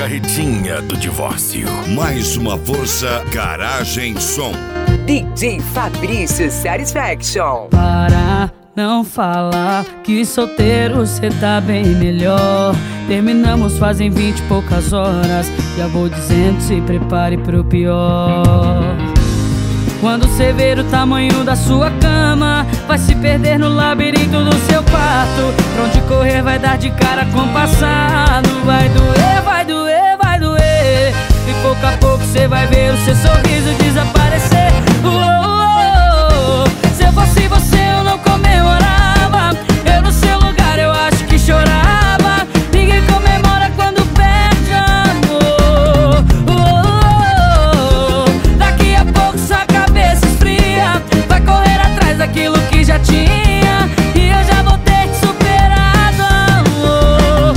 Carretinha do divórcio. Mais uma força, Garagem Som. DJ Fabrício Satisfaction. Para não falar que solteiro cê tá bem melhor. Terminamos fazem 20 e poucas horas. Já vou dizendo, se prepare pro pior. Quando cê ver o tamanho da sua cama, vai se perder no labirinto do seu quarto. Pra onde correr vai dar de cara com o passado. Vai doer, vai doer, vai doer. E pouco a pouco cê vai ver o seu sorriso desaparecer. Se eu fosse você eu não comemorava. Eu no seu lugar eu acho que chorava. Ninguém comemora quando perde amor. Daqui a pouco sua cabeça esfria. Vai correr atrás daquilo que já tinha. E eu já vou ter te superado, amor.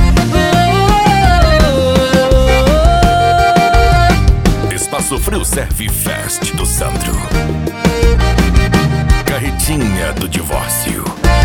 Espaço Frio Serve Fest do Sandro. Carretinha do divórcio.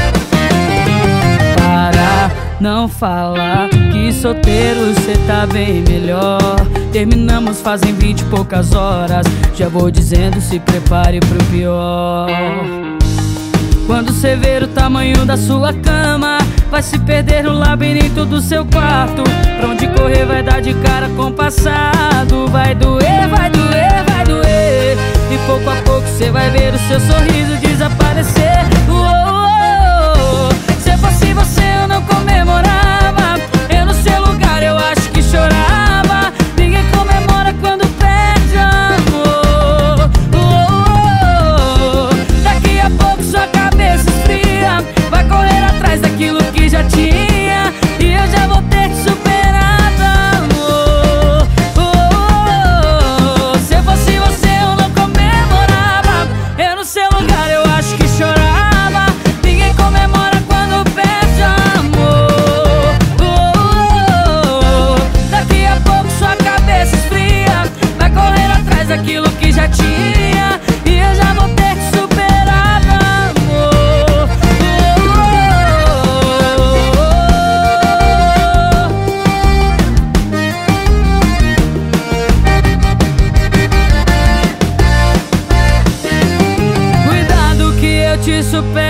Para não falar que solteiro cê tá bem melhor. Terminamos fazem 20 e poucas horas. Já vou dizendo, se prepare pro pior. Quando cê ver o tamanho da sua cama, vai se perder no labirinto do seu quarto. Pra onde correr vai dar de cara com o passado. Vai doer, vai doer, vai doer. E pouco a pouco cê vai ver o seu sorriso desaparecer. Se eu fosse você eu não comemorava. Eu no seu lugar eu acho que chorava. Ninguém comemora quando perde amor. Daqui a pouco sua cabeça esfria. Vai correr atrás daquilo que já tinha. E eu já vou ter te superado, amor. Se eu fosse você eu não comemorava. Eu no seu lugar eu acho que chorava. Ninguém comemora quando perde amor. Daqui a pouco sua cabeça esfria. Vai correr atrás daquilo que já tinha. E eu já vou ter te superado, amor. Cuidado que eu te supero.